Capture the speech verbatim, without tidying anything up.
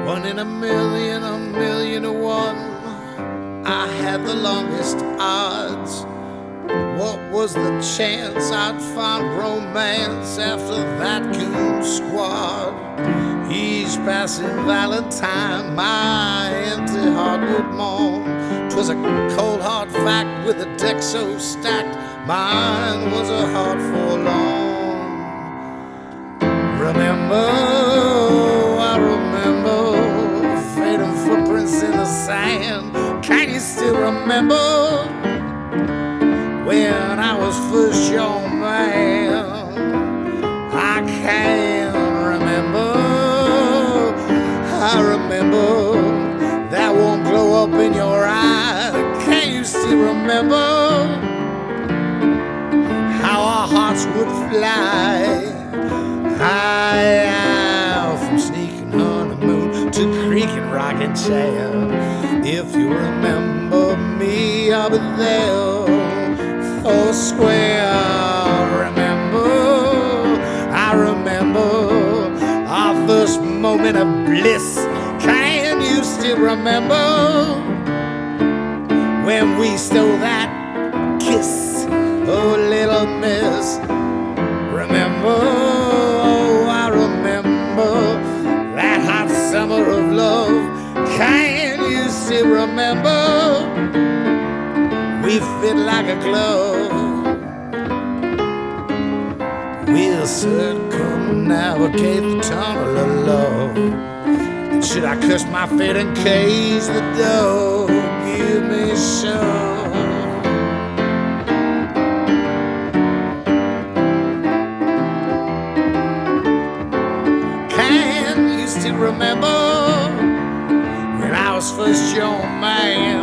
One in a million, a million to one. I had the longest odds. What was the chance I'd find romance after that goon squad? Each passing Valentine, my empty heart would mourn. 'Twas a cold hard fact with a deck so stacked, mine was a heart forlorn. Remember, I remember fading footprints in the sand. Can you still remember when I was first your man? I can remember, I remember that warm glow up in your eye. Can you still remember how our hearts would fly high out from sneaking honeymoon to creaking rocking chair? If you remember me, I'll be there four square. Remember, I remember our first moment of bliss. Can you still remember when we stole that kiss? Oh, little miss, remember, oh, I remember that hot summer of love. Can you still remember? We fit like a glove. We'll circumnavigate the tunnel of love. And should I curse my fate and case the door, give me some. Can you still remember when I was first your man?